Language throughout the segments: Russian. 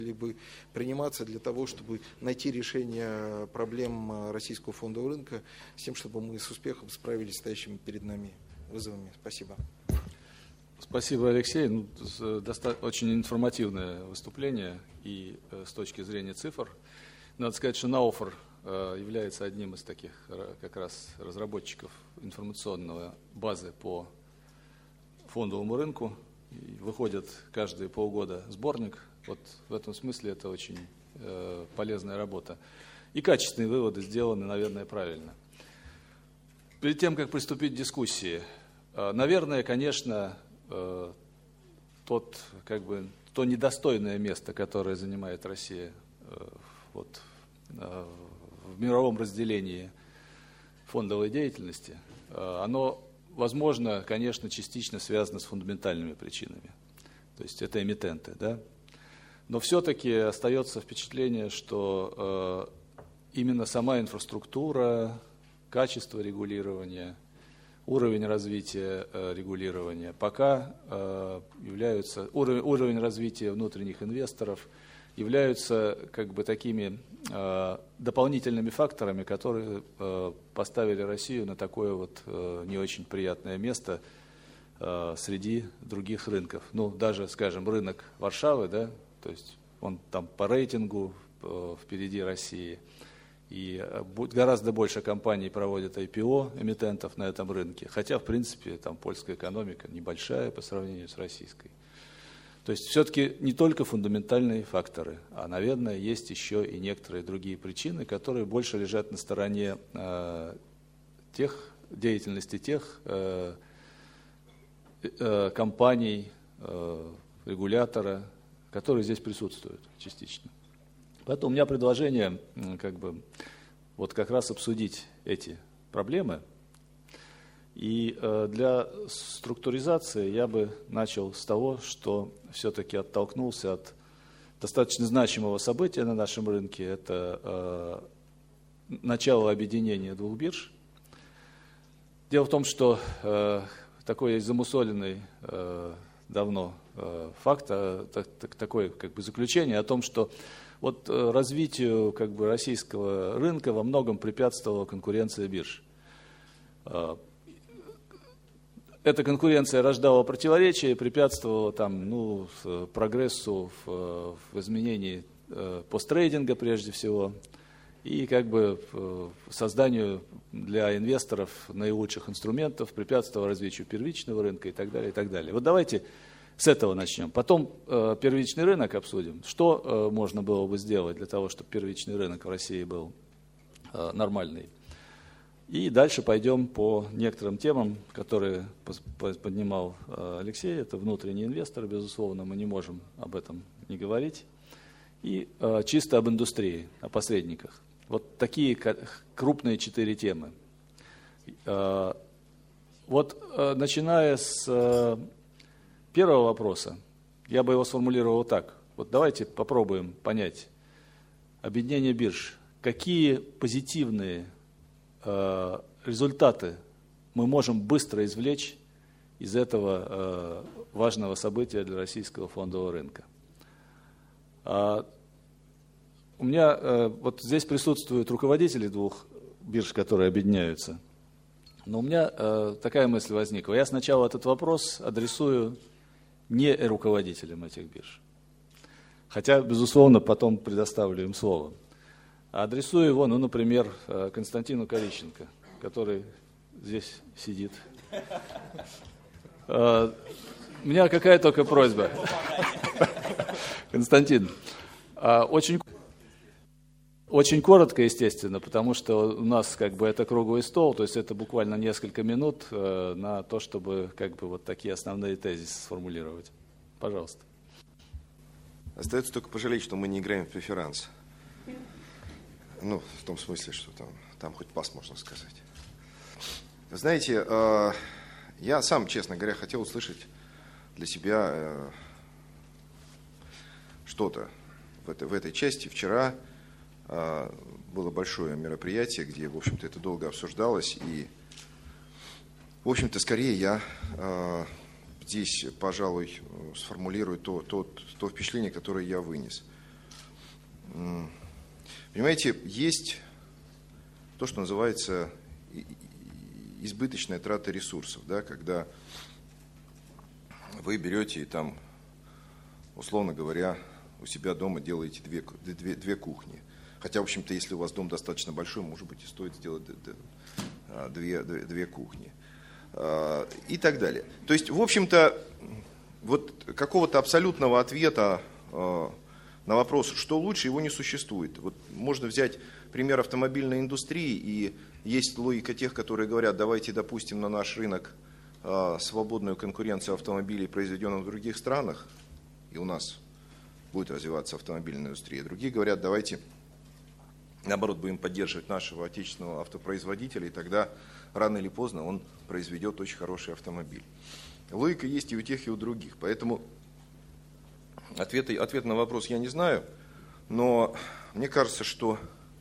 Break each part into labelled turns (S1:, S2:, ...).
S1: бы приниматься для того, чтобы найти решение проблем российского фондового рынка с тем, чтобы мы с успехом справились с стоящими перед нами вызовами. Спасибо.
S2: Спасибо, Алексей. Очень информативное выступление и с точки зрения цифр. Надо сказать, что Науфор является одним из таких как раз разработчиков информационной базы по фондовому рынку. И выходит каждые полгода сборник. Вот в этом смысле это очень полезная работа. И качественные выводы сделаны, наверное, правильно. Перед тем, как приступить к дискуссии, наверное, конечно, то недостойное место, которое занимает Россия в мировом разделении фондовой деятельности, оно, возможно, конечно, частично связано с фундаментальными причинами. То есть это эмитенты, да? Но все-таки остается впечатление, что именно сама инфраструктура, качество регулирования, уровень развития регулирования пока являются, уровень развития внутренних инвесторов являются как бы такими дополнительными факторами, которые поставили Россию на такое вот не очень приятное место среди других рынков. Ну, даже, скажем, рынок Варшавы, да, то есть он там по рейтингу впереди России. И гораздо больше компаний проводят IPO эмитентов на этом рынке, хотя, в принципе, там польская экономика небольшая по сравнению с российской. То есть все-таки не только фундаментальные факторы, а, наверное, есть еще и некоторые другие причины, которые больше лежат на стороне деятельности тех компаний, регулятора, которые здесь присутствуют частично. Поэтому у меня предложение как раз обсудить эти проблемы. И для структуризации я бы начал с того, что все-таки оттолкнулся от достаточно значимого события на нашем рынке. Это начало объединения двух бирж. Дело в том, что такой есть замусоленный давно факт, такое как бы заключение о том, что вот развитию как бы российского рынка во многом препятствовала конкуренция бирж. Эта конкуренция рождала противоречия и препятствовала прогрессу в изменении посттрейдинга прежде всего и как бы созданию для инвесторов наилучших инструментов, препятствовала развитию первичного рынка и так далее, и так далее. Вот давайте с этого начнем. Потом первичный рынок обсудим. Что можно было бы сделать для того, чтобы первичный рынок в России был нормальный. И дальше пойдем по некоторым темам, которые поднимал Алексей. Это внутренние инвесторы, безусловно, мы не можем об этом не говорить. И чисто об индустрии, о посредниках. Вот такие крупные 4 темы. Начиная с первого вопроса, я бы его сформулировал так. Вот давайте попробуем понять объединение бирж. Какие позитивные результаты мы можем быстро извлечь из этого важного события для российского фондового рынка? У меня вот здесь присутствуют руководители двух бирж, которые объединяются. Но у меня такая мысль возникла. Я сначала этот вопрос адресую не руководителям этих бирж. Хотя, безусловно, потом предоставлю им слово. А адресую его, например, Константину Кориченко, который здесь сидит. У меня какая только просьба. Константин, очень коротко, естественно, потому что у нас как бы это круглый стол, то есть это буквально несколько минут на то, чтобы как бы вот такие основные тезисы сформулировать. Пожалуйста.
S3: Остается только пожалеть, что мы не играем в преферанс. Ну, в том смысле, что там хоть пас, можно сказать. Знаете, я сам, честно говоря, хотел услышать для себя что-то в этой части. Вчера было большое мероприятие, где, в общем-то, это долго обсуждалось. И, в общем-то, скорее я здесь, пожалуй, сформулирую то впечатление, которое я вынес. Понимаете, есть то, что называется избыточная трата ресурсов, да, когда вы берете и там, условно говоря, у себя дома делаете две кухни. Хотя, в общем-то, если у вас дом достаточно большой, может быть, и стоит сделать две кухни. И так далее. То есть, в общем-то, вот какого-то абсолютного ответа на вопрос, что лучше, его не существует. Вот можно взять пример автомобильной индустрии, и есть логика тех, которые говорят, давайте допустим на наш рынок свободную конкуренцию автомобилей, произведенных в других странах, и у нас будет развиваться автомобильная индустрия. Другие говорят, давайте, наоборот, будем поддерживать нашего отечественного автопроизводителя, и тогда рано или поздно он произведет очень хороший автомобиль. Логика есть и у тех, и у других. Поэтому ответ на вопрос я не знаю, но мне кажется, что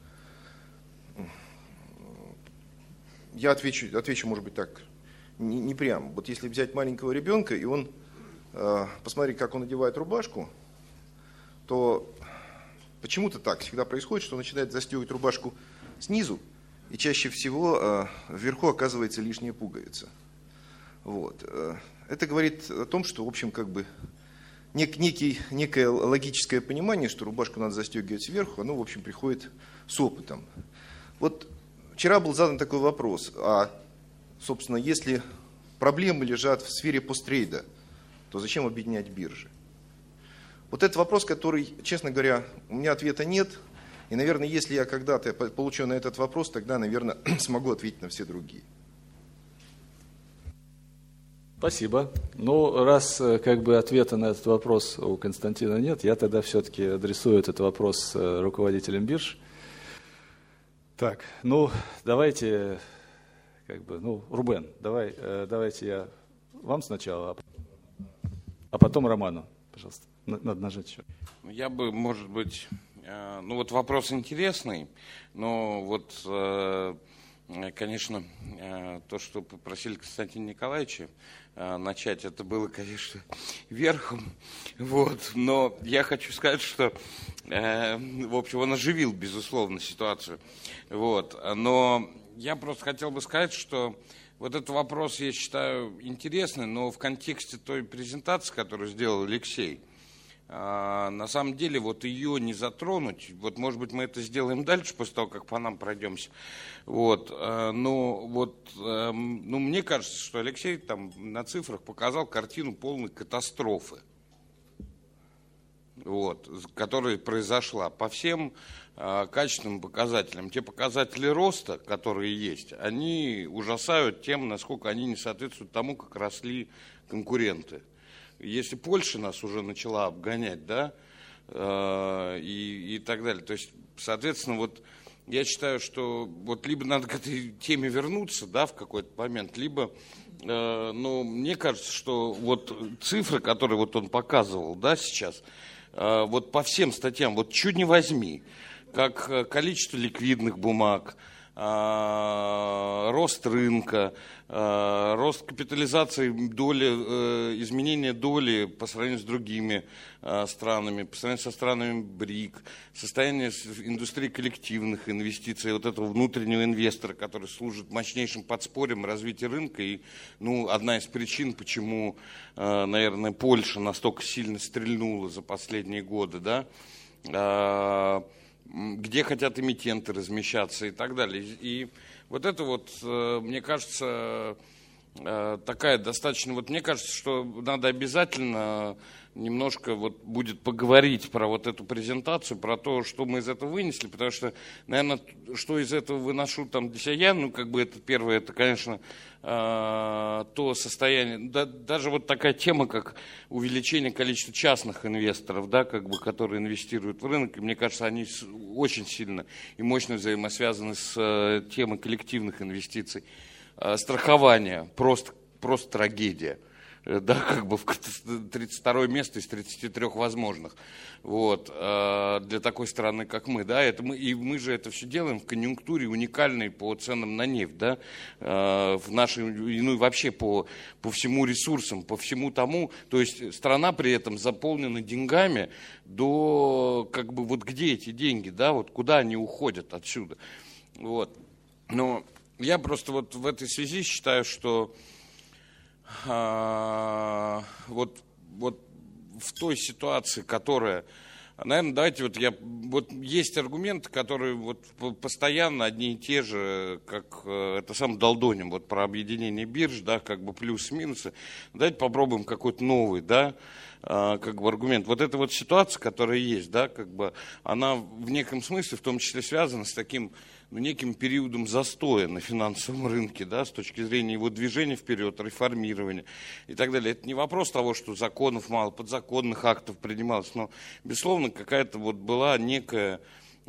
S3: я отвечу, может быть, так, не прямо. Вот если взять маленького ребенка, и он посмотреть, как он одевает рубашку, то почему-то так всегда происходит, что он начинает застегивать рубашку снизу, и чаще всего вверху оказывается лишняя пуговица. Вот. Это говорит о том, что, в общем, как бы некое логическое понимание, что рубашку надо застегивать сверху, оно, в общем, приходит с опытом. Вот вчера был задан такой вопрос, собственно, если проблемы лежат в сфере посттрейда, то зачем объединять биржи? Вот этот вопрос, который, честно говоря, у меня ответа нет. И, наверное, если я когда-то получу на этот вопрос, тогда, наверное, смогу ответить на все другие.
S2: Спасибо. Ну, раз как бы ответа на этот вопрос у Константина нет, я тогда все-таки адресую этот вопрос руководителям бирж. Так, ну, давайте, Рубен, давайте я вам сначала, а потом Роману, пожалуйста. Надо нажать еще.
S4: Я бы, может быть, вопрос интересный, но конечно, то, что попросили Константина Николаевича начать, это было, конечно, верхом, но я хочу сказать, что, в общем, он оживил, безусловно, ситуацию, но я просто хотел бы сказать, что вот этот вопрос, я считаю, интересный, но в контексте той презентации, которую сделал Алексей, на самом деле, ее не затронуть, может быть, мы это сделаем дальше, после того, как по нам пройдемся, мне кажется, что Алексей там на цифрах показал картину полной катастрофы, которая произошла по всем качественным показателям. Те показатели роста, которые есть, они ужасают тем, насколько они не соответствуют тому, как росли конкуренты. Если Польша нас уже начала обгонять, да, и так далее. То есть, соответственно, я считаю, что либо надо к этой теме вернуться, да, в какой-то момент, либо, мне кажется, что цифры, которые он показывал, да, сейчас, по всем статьям, чуть не возьми, как количество ликвидных бумаг, рост рынка, рост капитализации доли, изменение доли по сравнению с другими странами, по сравнению со странами БРИК, состояние индустрии коллективных инвестиций, этого внутреннего инвестора, который служит мощнейшим подспорьем развития рынка. И одна из причин, почему, наверное, Польша настолько сильно стрельнула за последние годы, да, где хотят эмитенты размещаться и так далее. И это мне кажется, такая достаточно... мне кажется, что надо обязательно немножко будет поговорить про эту презентацию, про то, что мы из этого вынесли, потому что, наверное, что из этого выношу для себя я, это первое, это, конечно, то состояние, даже такая тема, как увеличение количества частных инвесторов, да, которые инвестируют в рынок, и мне кажется, они очень сильно и мощно взаимосвязаны с темой коллективных инвестиций. Страхование, просто трагедия. Да, в 32 место из 33 возможных. Для для такой страны, как мы, да, и мы же это все делаем в конъюнктуре уникальной по ценам на нефть, да, в нашей, ну и вообще по всему ресурсам, по всему тому, то есть страна при этом заполнена деньгами до, как бы, вот где эти деньги, да, вот куда они уходят отсюда, вот. Но я просто вот в этой связи считаю, что вот в той ситуации, которая, наверное, давайте вот есть аргументы, которые вот постоянно одни и те же, как это сам долдоним, вот про объединение бирж, да, как бы плюсы-минусы. Давайте попробуем какой-то новый, да, как бы аргумент. Вот эта вот ситуация, которая есть, да, как бы она в неком смысле, в том числе, связана с таким, ну, неким периодом застоя на финансовом рынке, да, с точки зрения его движения вперед, реформирования и так далее. Это не вопрос того, что законов мало, подзаконных актов принималось, но, безусловно, какая-то вот была некая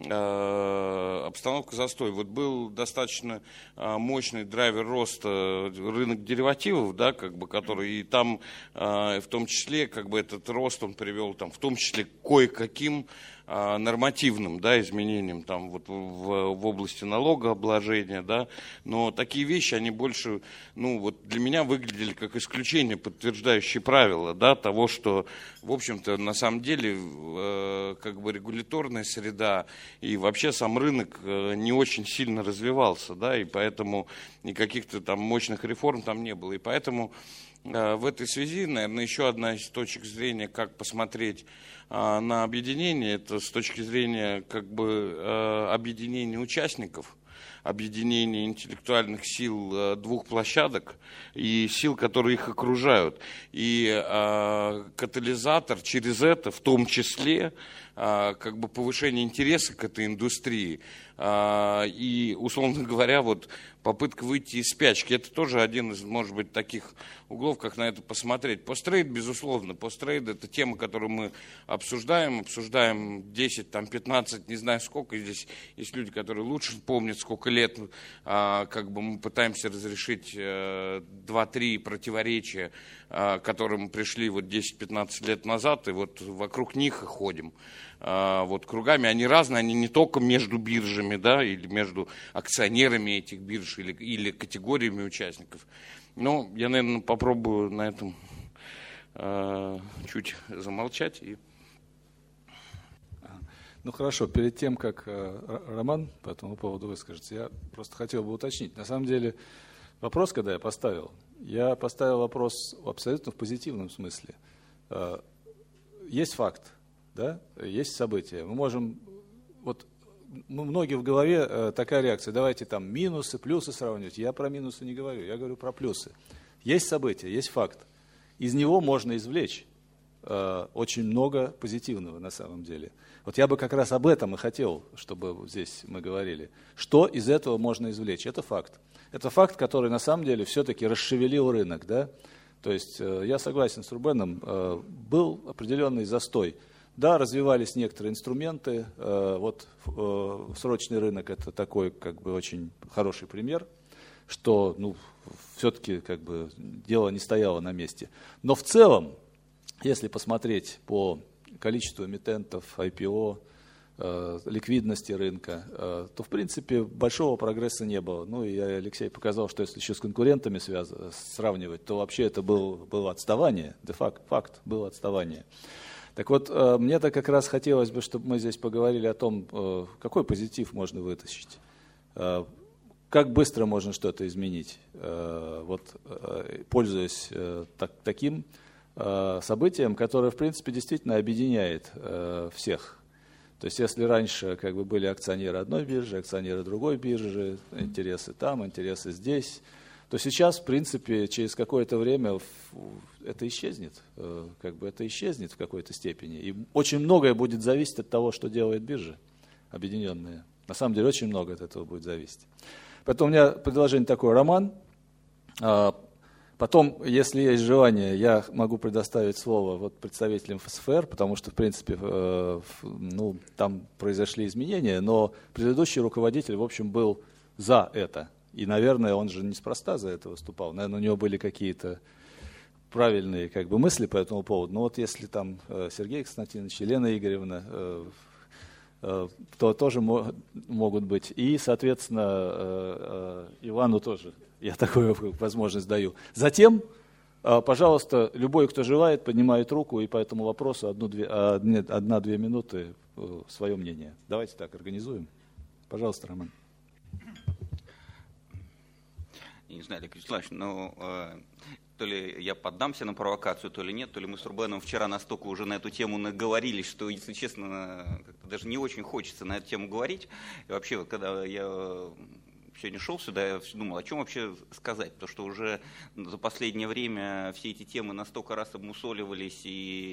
S4: обстановка застоя. Вот был достаточно мощный драйвер роста рынок деривативов, да, как бы, который и там в том числе как бы этот рост он привел там, в том числе к кое-каким нормативным, да, изменениям там, вот, в области налогообложения, да, но такие вещи, они больше, ну, вот для меня выглядели как исключение, подтверждающие правила, да, того, что, в общем-то, на самом деле, как бы регуляторная среда и вообще сам рынок не очень сильно развивался, да, и поэтому никаких-то там мощных реформ там не было, и поэтому в этой связи, наверное, еще одна из точек зрения, как посмотреть на объединение, это с точки зрения как бы объединения участников, объединения интеллектуальных сил двух площадок и сил, которые их окружают. И катализатор через это, в том числе, как бы повышение интереса к этой индустрии и, условно говоря, вот попытка выйти из спячки. Это тоже один из, может быть, таких углов, как на это посмотреть. Посттрейд, безусловно, посттрейд – это тема, которую мы обсуждаем 10, там, 15, не знаю сколько. Здесь есть люди, которые лучше помнят, сколько лет как бы мы пытаемся разрешить 2-3 противоречия, к которым пришли вот 10-15 лет назад, и вот вокруг них и ходим. Вот кругами, они разные, они не только между биржами, да, или между акционерами этих бирж, или категориями участников. Но я, наверное, попробую на этом чуть замолчать.
S2: Ну хорошо, перед тем, как Роман по этому поводу выскажется, я просто хотел бы уточнить. На самом деле вопрос, когда я поставил вопрос абсолютно в позитивном смысле. Есть факт. Да? Есть события. Мы можем, вот многие в голове такая реакция, давайте там минусы, плюсы сравнивать. Я про минусы не говорю, я говорю про плюсы. Есть события, есть факт. Из него можно извлечь очень много позитивного на самом деле. Вот я бы как раз об этом и хотел, чтобы здесь мы говорили. Что из этого можно извлечь? Это факт. Это факт, который на самом деле все-таки расшевелил рынок. Да? То есть я согласен с Рубеном, был определенный застой. Да, развивались некоторые инструменты, вот срочный рынок – это такой как бы очень хороший пример, что ну, все-таки как бы дело не стояло на месте. Но в целом, если посмотреть по количеству эмитентов, IPO, ликвидности рынка, то в принципе большого прогресса не было. Ну и Алексей показал, что если еще с конкурентами сравнивать, то вообще это было отставание, факт было отставание. Так вот, мне-то как раз хотелось бы, чтобы мы здесь поговорили о том, какой позитив можно вытащить, как быстро можно что-то изменить, вот, пользуясь таким событием, которое, в принципе, действительно объединяет всех. То есть, если раньше как бы были акционеры одной биржи, акционеры другой биржи, интересы там, интересы здесь, то сейчас, в принципе, через какое-то время это исчезнет, как бы это исчезнет в какой-то степени. И очень многое будет зависеть от того, что делает биржа объединенная. На самом деле, очень много от этого будет зависеть. Поэтому у меня предложение такое, Роман. Потом, если есть желание, я могу предоставить слово вот представителям ФСФР, потому что, в принципе, ну, там произошли изменения, но предыдущий руководитель, в общем, был за это. И, наверное, он же неспроста за это выступал. Наверное, у него были какие-то правильные как бы, мысли по этому поводу. Но вот если там Сергей Константинович, Елена Игоревна, то тоже могут быть. И, соответственно, Ивану тоже я такую возможность даю. Затем, пожалуйста, любой, кто желает, поднимает руку и по этому вопросу 1-2 минуты свое мнение. Давайте так организуем. Пожалуйста, Роман.
S5: Я не знаю, Олег Вячеславович, но то ли я поддамся на провокацию, то ли нет, то ли мы с Рубеном вчера настолько уже на эту тему наговорились, что, если честно, даже не очень хочется на эту тему говорить. И вообще, когда я сегодня шел сюда, я думал, о чем вообще сказать, потому что уже за последнее время все эти темы настолько раз обмусоливались,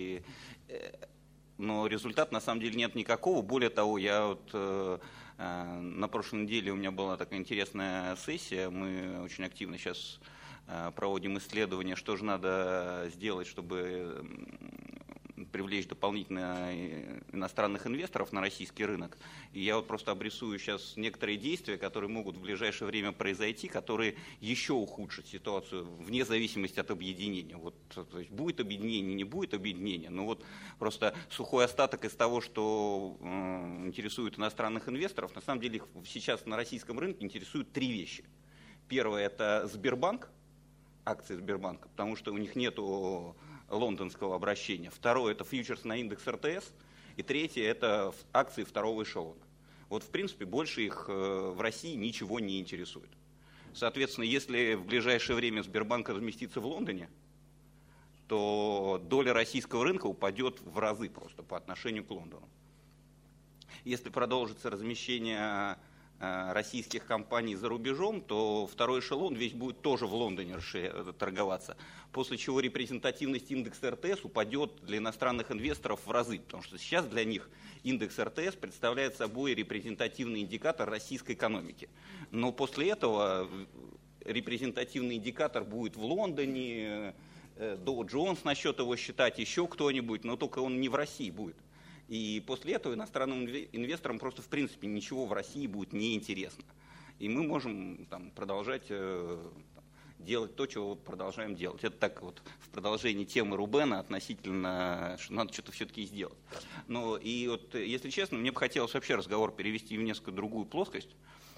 S5: но результата на самом деле нет никакого. Более того, я вот на прошлой неделе у меня была такая интересная сессия, мы очень активно сейчас проводим исследования, что же надо сделать, чтобы привлечь дополнительно иностранных инвесторов на российский рынок. И я вот просто обрисую сейчас некоторые действия, которые могут в ближайшее время произойти, которые еще ухудшат ситуацию вне зависимости от объединения. Вот, то есть будет объединение, не будет объединения, но вот просто сухой остаток из того, что интересует иностранных инвесторов, на самом деле сейчас на российском рынке интересуют три вещи. Первое – это Сбербанк, акции Сбербанка, потому что у них нету лондонского обращения. Второе – это фьючерс на индекс РТС. И третье – это акции второго эшелона. Вот, в принципе, больше их в России ничего не интересует. Соответственно, если в ближайшее время Сбербанк разместится в Лондоне, то доля российского рынка упадет в разы просто по отношению к Лондону. Если продолжится размещение российских компаний за рубежом, то второй эшелон весь будет тоже в Лондоне торговаться, после чего репрезентативность индекса РТС упадет для иностранных инвесторов в разы, потому что сейчас для них индекс РТС представляет собой репрезентативный индикатор российской экономики. Но после этого репрезентативный индикатор будет в Лондоне, Dow Jones насчет его считать, еще кто-нибудь, но только он не в России будет. И после этого иностранным инвесторам просто в принципе ничего в России будет неинтересно. И мы можем продолжать делать то, чего продолжаем делать. Это так вот в продолжении темы Рубена относительно, что надо что-то все-таки сделать. Но и вот, если честно, мне бы хотелось вообще разговор перевести в несколько другую плоскость.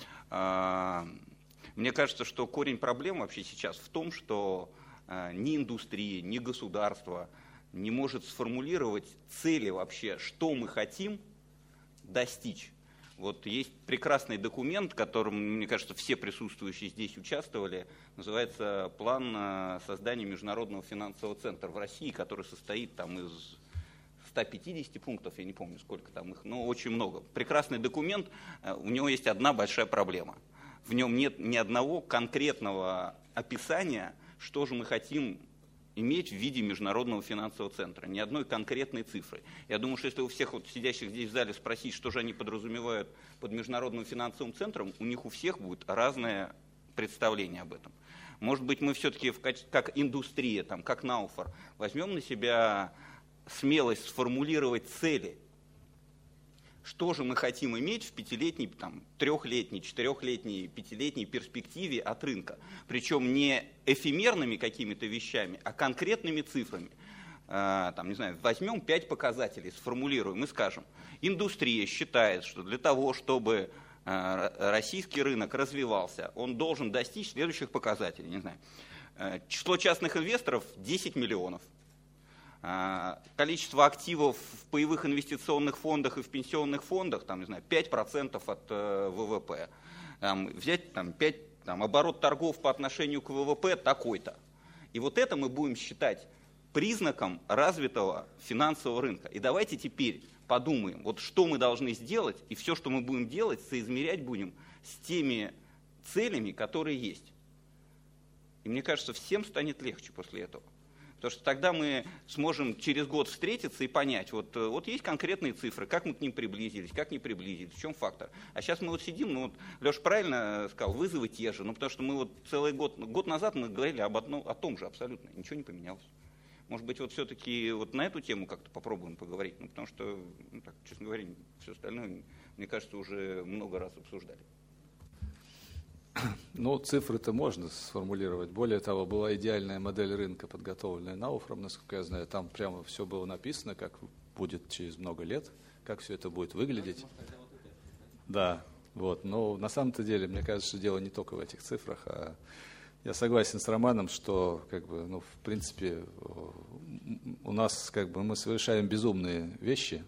S5: Мне кажется, что корень проблем вообще сейчас в том, что ни индустрия, ни государство не может сформулировать цели вообще, что мы хотим достичь. Вот есть прекрасный документ, в котором, мне кажется, все присутствующие здесь участвовали, называется «План создания международного финансового центра в России», который состоит из 150 пунктов, я не помню, сколько там их, но очень много. Прекрасный документ, у него есть одна большая проблема. В нем нет ни одного конкретного описания, что же мы хотим иметь в виде международного финансового центра, ни одной конкретной цифры. Я думаю, что если у всех сидящих здесь в зале спросить, что же они подразумевают под международным финансовым центром, у них у всех будет разное представление об этом. Может быть, мы все-таки как индустрия, как Науфор, возьмем на себя смелость сформулировать цели. Что же мы хотим иметь в 5-летней, 3-летней, 4-летней, 5-летней перспективе от рынка? Причем не эфемерными какими-то вещами, а конкретными цифрами. Не знаю, возьмем 5 показателей, сформулируем и скажем. Индустрия считает, что для того, чтобы российский рынок развивался, он должен достичь следующих показателей. Не знаю, число частных инвесторов 10 миллионов. Количество активов в паевых инвестиционных фондах и в пенсионных фондах, 5% от ВВП. Взять оборот торгов по отношению к ВВП такой-то. И вот это мы будем считать признаком развитого финансового рынка. И давайте теперь подумаем, вот что мы должны сделать, и все, что мы будем делать, соизмерять будем с теми целями, которые есть. И мне кажется, всем станет легче после этого. Потому что тогда мы сможем через год встретиться и понять, вот есть конкретные цифры, как мы к ним приблизились, как не приблизились, в чем фактор. А сейчас мы сидим, Леша правильно сказал, вызовы те же, потому что мы целый год назад мы говорили о том же абсолютно, ничего не поменялось. Может быть, все-таки на эту тему как-то попробуем поговорить, потому что, честно говоря, все остальное, мне кажется, уже много раз обсуждали.
S2: Цифры-то можно сформулировать. Более того, была идеальная модель рынка, подготовленная Науфором, насколько я знаю. Там прямо все было написано, как будет через много лет. как все это будет выглядеть. Да, вот. Но на самом-то деле, мне кажется, что дело не только в этих цифрах, а я согласен с Романом, что, в принципе, у нас, мы совершаем безумные вещи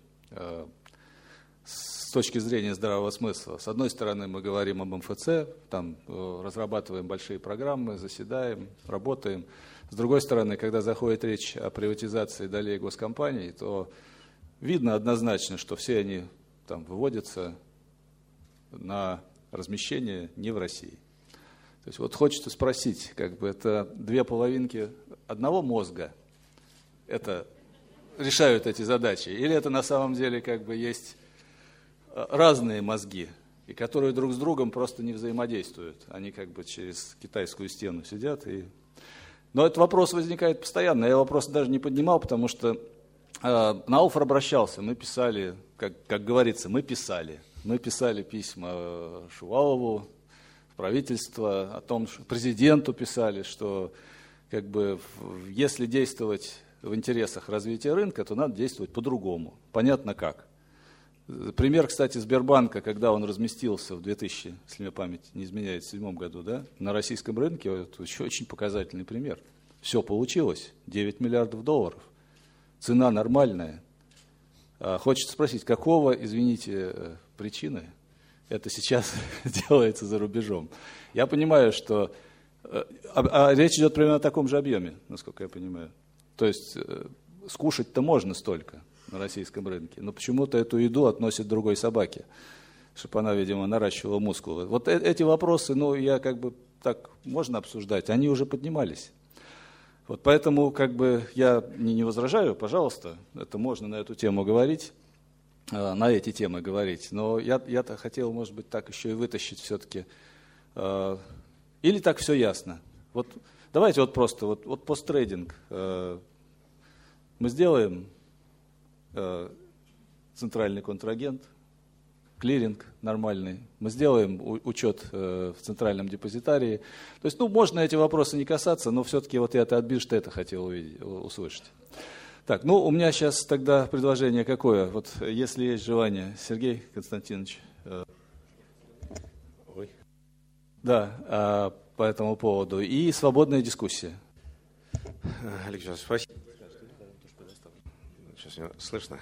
S2: с точки зрения здравого смысла. С одной стороны, мы говорим об МФЦ, там разрабатываем большие программы, заседаем, работаем. С другой стороны, когда заходит речь о приватизации долей госкомпаний, то видно однозначно, что все они там выводятся на размещение не в России. То есть вот хочется спросить, это две половинки одного мозга, это решают эти задачи, или это на самом деле есть разные мозги, и которые друг с другом просто не взаимодействуют. Они через китайскую стену сидят. Но этот вопрос возникает постоянно. Я вопрос даже не поднимал, потому что Науфр обращался. Мы писали, как говорится, мы писали письма Шувалову, в правительство, о том, что президенту писали, что если действовать в интересах развития рынка, то надо действовать по-другому. Понятно как. Пример, кстати, Сбербанка, когда он разместился в 2000, если мне память не изменяет, в 2007 году, да, на российском рынке, это еще очень показательный пример. Все получилось, 9 миллиардов долларов. Цена нормальная. Хочется спросить, какого, извините, причины это сейчас делается за рубежом? Я понимаю, что речь идет примерно о таком же объеме, насколько я понимаю. То есть скушать-то можно столько на российском рынке, но почему-то эту еду относят другой собаке, чтобы она, видимо, наращивала мускулы. Вот эти вопросы, так можно обсуждать, они уже поднимались. Вот поэтому я не возражаю, пожалуйста, это можно на эту тему говорить, на эти темы говорить, но я-то хотел, может быть, так еще и вытащить все-таки, или так все ясно. Вот давайте просто, посттрейдинг мы сделаем, центральный контрагент, клиринг нормальный, мы сделаем учет в центральном депозитарии. То есть, можно эти вопросы не касаться, но все-таки я-то от Биржтета хотел услышать. Так, у меня сейчас тогда предложение какое? Если есть желание, Сергей Константинович. Да, по этому поводу. И свободная дискуссия.
S6: Алексей, спасибо. Сейчас меня слышно.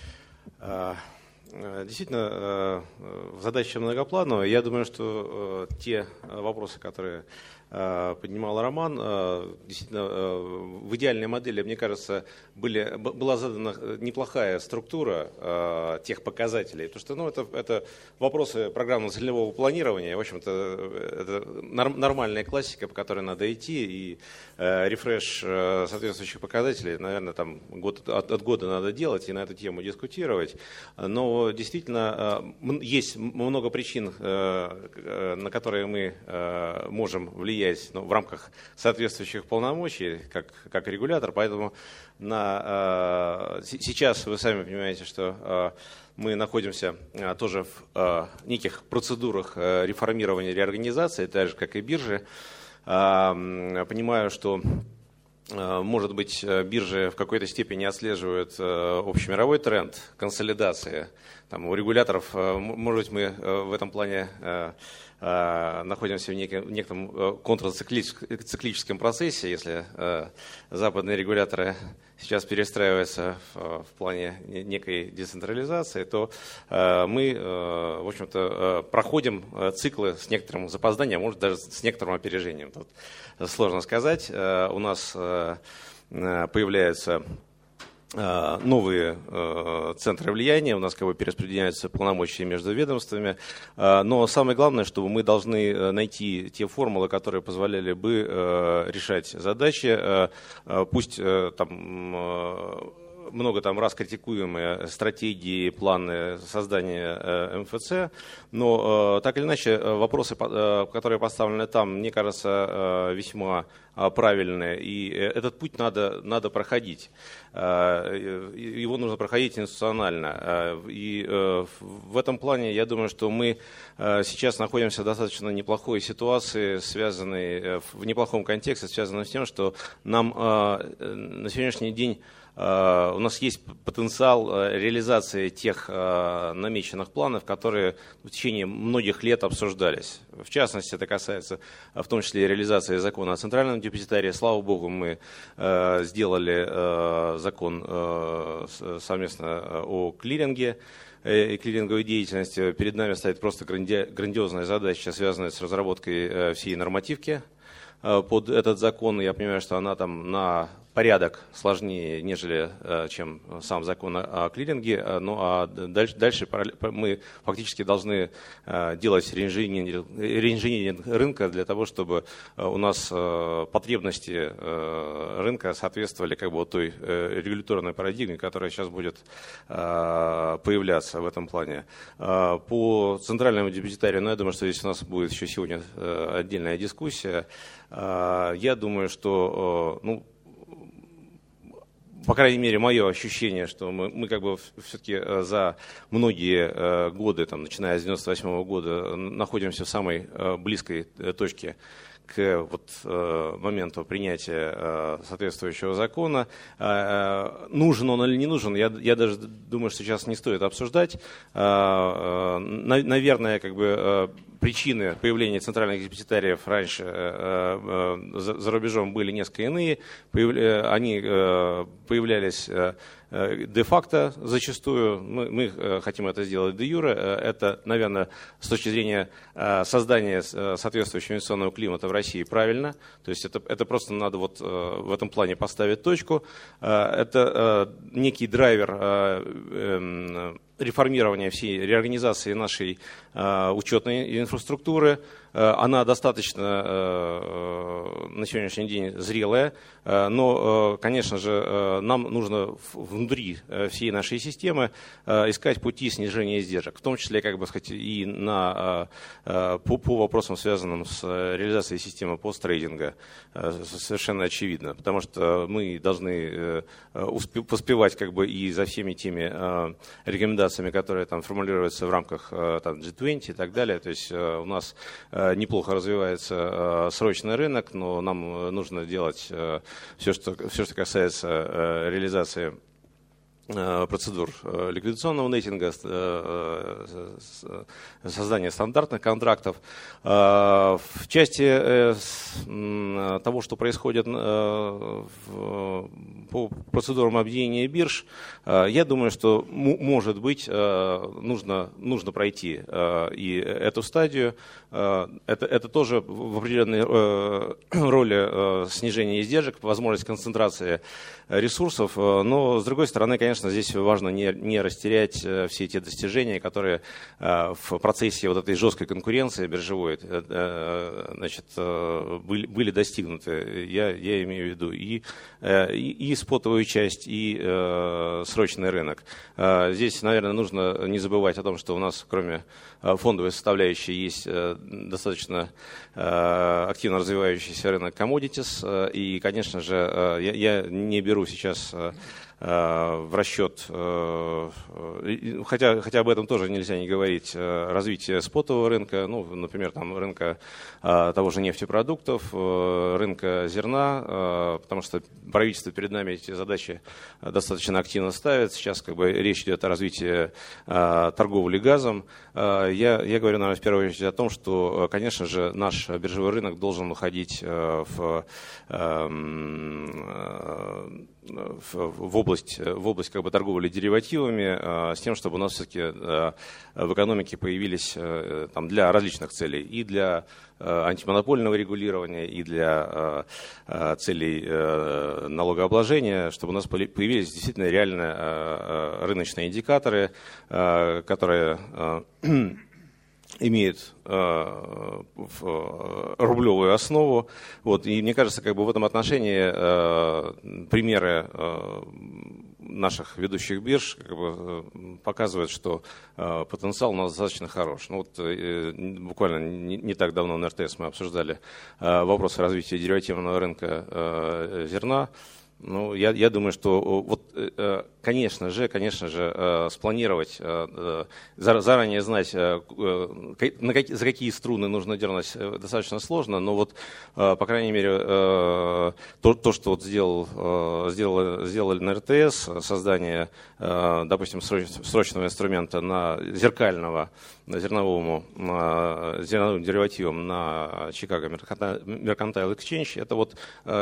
S6: Действительно, задача многоплановая. Я думаю, что те вопросы, которые поднимал Роман, действительно, в идеальной модели, мне кажется, была задана неплохая структура тех показателей. Потому что это вопросы программно-целевого планирования. В общем-то, это нормальная классика, по которой надо идти. И рефреш соответствующих показателей, наверное, там от года надо делать и на эту тему дискутировать. Но действительно, есть много причин, на которые мы можем влиять в рамках соответствующих полномочий, как регулятор. Поэтому сейчас вы сами понимаете, что мы находимся тоже в неких процедурах реформирования, реорганизации, так же, как и биржи. Понимаю, что, может быть, биржи в какой-то степени отслеживают общемировой тренд консолидации. У регуляторов, может быть, мы в этом плане находимся в неком контрциклическом процессе, если западные регуляторы сейчас перестраиваются в плане некой децентрализации, то мы, в общем-то, проходим циклы с некоторым запозданием, а может даже с некоторым опережением. Тут сложно сказать. У нас появляются новые центры влияния, у нас перераспределяются полномочия между ведомствами, но самое главное, что мы должны найти те формулы, которые позволяли бы решать задачи, пусть там много раз критикуемые стратегии, планы создания МФЦ, но так или иначе вопросы, которые поставлены там, мне кажется, весьма правильные, и этот путь надо проходить. Его нужно проходить институционально. И в этом плане я думаю, что мы сейчас находимся в достаточно неплохой ситуации, связанной в неплохом контексте, связанной с тем, что нам на сегодняшний день у нас есть потенциал реализации тех намеченных планов, которые в течение многих лет обсуждались. В частности, это касается в том числе реализации закона о центральном депозитарии. Слава богу, мы сделали закон совместно о клиринге и клиринговой деятельности. Перед нами стоит просто грандиозная задача, связанная с разработкой всей нормативки под этот закон. Я понимаю, что она там на порядок сложнее, нежели чем сам закон о клиринге. Ну а дальше мы фактически должны делать реинжиниринг рынка для того, чтобы у нас потребности рынка соответствовали как бы вот той регуляторной парадигме, которая сейчас будет появляться в этом плане. По центральному депозитарию, я думаю, что здесь у нас будет еще сегодня отдельная дискуссия. Я думаю, что по крайней мере, мое ощущение, что мы как бы все-таки за многие годы, там, начиная с 1998 года, находимся в самой близкой точке к моменту принятия соответствующего закона. Нужен он или не нужен, я даже думаю, что сейчас не стоит обсуждать. Наверное, как бы причины появления центральных депозитариев раньше за рубежом были несколько иные. Они появлялись де-факто зачастую. Мы хотим это сделать де-юре. Это, наверное, с точки зрения создания соответствующего инвестиционного климата в России правильно. То есть это просто надо вот в этом плане поставить точку. Это некий драйвер реформирования всей реорганизации нашей учетной инфраструктуры. Она достаточно на сегодняшний день зрелая, но, конечно же, нам нужно внутри всей нашей системы искать пути снижения издержек, в том числе, как бы сказать, и по вопросам, связанным с реализацией системы посттрейдинга, совершенно очевидно, потому что мы должны поспевать как бы и за всеми теми рекомендациями, которые там формулируются в рамках там, G20 и так далее. То есть у нас неплохо развивается срочный рынок, но нам нужно делать все, что касается реализации процедур ликвидационного неттинга, создания стандартных контрактов. В части того, что происходит по процедурам объединения бирж, я думаю, что, может быть, нужно пройти и эту стадию. Это тоже в определенной роли снижения издержек, возможность концентрации ресурсов, но, с другой стороны, конечно, здесь важно не растерять все те достижения, которые в процессе вот этой жесткой конкуренции биржевой были достигнуты. Я имею в виду и спотовую часть, и срочный рынок. Здесь, наверное, нужно не забывать о том, что у нас, кроме фондовой составляющей, есть достаточно активно развивающийся рынок commodities. И, конечно же, я не беру сейчас в расчет, хотя об этом тоже нельзя не говорить, развитие спотового рынка, например, там, рынка того же нефтепродуктов, рынка зерна, потому что правительство перед нами эти задачи достаточно активно ставит. Сейчас как бы речь идет о развитии торговли газом. Я говорю, наверное, в первую очередь о том, что, конечно же, наш биржевой рынок должен уходить в область как бы торговли деривативами, с тем, чтобы у нас все-таки в экономике появились там, для различных целей, и для антимонопольного регулирования, и для целей налогообложения, чтобы у нас появились действительно реально рыночные индикаторы, которые имеет рублевую основу. И мне кажется, как бы в этом отношении примеры наших ведущих бирж как бы показывают, что потенциал у нас достаточно хорош. Буквально не так давно на РТС мы обсуждали вопросы развития деривативного рынка зерна. Ну, я думаю, что вот, конечно же, спланировать, заранее знать, за какие струны нужно дернуть, достаточно сложно, но вот, по крайней мере, то, что вот сделали на РТС, создание, допустим, срочного инструмента зерновым деривативом на Chicago Mercantile Exchange, это вот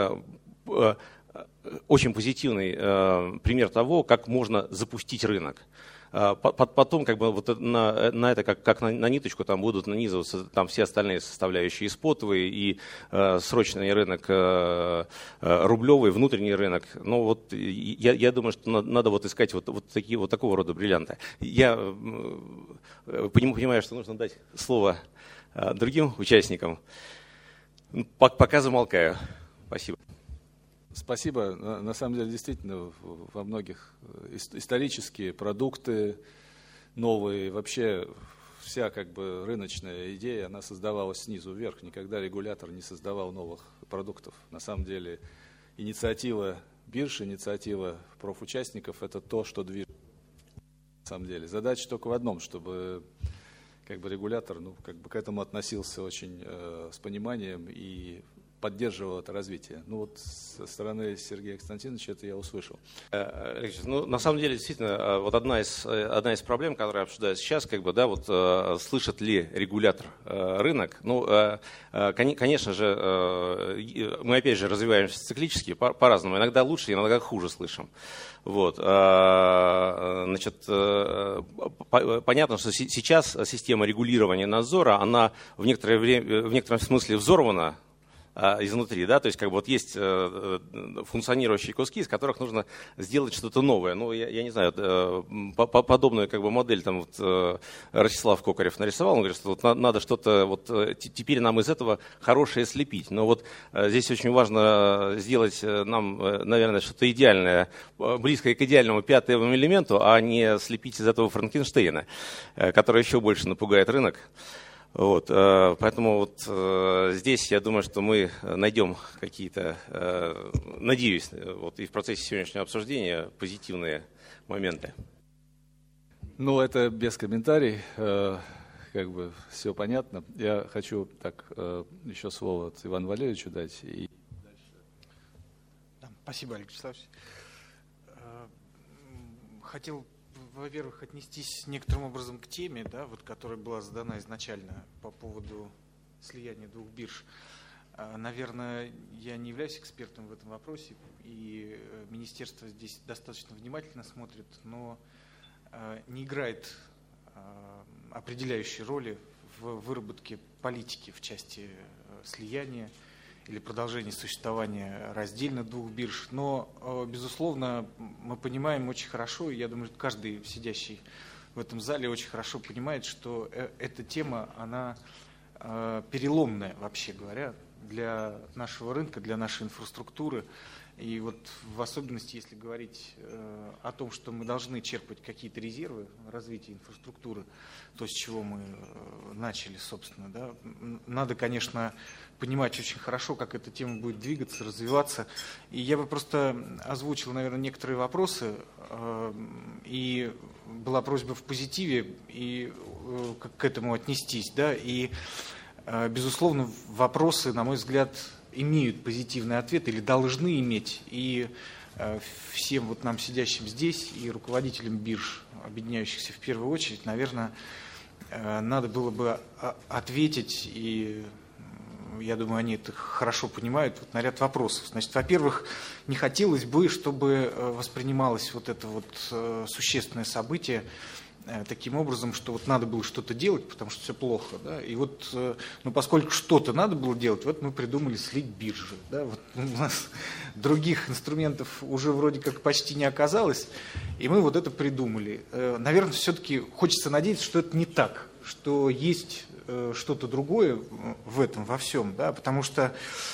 S6: очень позитивный пример того, как можно запустить рынок. Потом как бы вот на это как на ниточку там будут нанизываться там все остальные составляющие, и спотовые, и срочный рынок рублевый, внутренний рынок. Но вот я думаю, что надо вот искать вот такого рода бриллианты. Я понимаю, что нужно дать слово другим участникам. Пока замолкаю. Спасибо.
S2: Спасибо. На самом деле, действительно, во многих исторические продукты новые, вообще вся как бы рыночная идея, она создавалась снизу вверх. Никогда регулятор не создавал новых продуктов. На самом деле, инициатива бирж, инициатива профучастников – это то, что движет. На самом деле, задача только в одном, чтобы как бы регулятор, к этому относился очень с пониманием и поддерживал это развитие. Вот со стороны Сергея Константиновича это я услышал.
S6: На самом деле, действительно, вот одна из проблем, которая обсуждается сейчас, слышит ли регулятор рынок. Конечно же, мы опять же развиваемся циклически, по-разному. Иногда лучше, иногда хуже слышим. Понятно, что сейчас система регулирования надзора, она в некотором смысле взорвана изнутри, да, то есть есть функционирующие куски, из которых нужно сделать что-то новое. Я не знаю, подобную модель там Ростислав Кокарев нарисовал, он говорит, что надо что-то, теперь нам из этого хорошее слепить. Но здесь очень важно сделать нам, наверное, что-то идеальное, близкое к идеальному пятому элементу, а не слепить из этого Франкенштейна, который еще больше напугает рынок. Поэтому здесь я думаю, что мы найдем какие-то, надеюсь, и в процессе сегодняшнего обсуждения позитивные моменты.
S2: Это без комментариев, все понятно. Я хочу еще слово Ивану Валерьевичу дать.
S7: Спасибо, Алексей Вячеславович. Хотел, во-первых, отнестись некоторым образом к теме, которая была задана изначально по поводу слияния двух бирж. Наверное, я не являюсь экспертом в этом вопросе, и министерство здесь достаточно внимательно смотрит, но не играет определяющей роли в выработке политики в части слияния или продолжения существования раздельно двух бирж. Но, безусловно, мы понимаем очень хорошо, и я думаю, что каждый сидящий в этом зале очень хорошо понимает, что эта тема, она переломная, вообще говоря, для нашего рынка, для нашей инфраструктуры. И в особенности, если говорить о том, что мы должны черпать какие-то резервы развития инфраструктуры, то, с чего мы начали, собственно, надо, конечно, понимать очень хорошо, как эта тема будет двигаться, развиваться. И я бы просто озвучил, наверное, некоторые вопросы, и была просьба в позитиве и к этому отнестись, и, безусловно, вопросы, на мой взгляд, имеют позитивный ответ или должны иметь, и всем нам сидящим здесь и руководителям бирж, объединяющихся в первую очередь, наверное, надо было бы ответить, и я думаю, они это хорошо понимают, на ряд вопросов. Значит, во-первых, не хотелось бы, чтобы воспринималось это существенное событие таким образом, что надо было что-то делать, потому что все плохо. И поскольку что-то надо было делать, мы придумали слить биржи. У нас других инструментов уже вроде как почти не оказалось, и мы это придумали. Наверное, все-таки хочется надеяться, что это не так, что есть что-то другое в этом, во всем, потому что,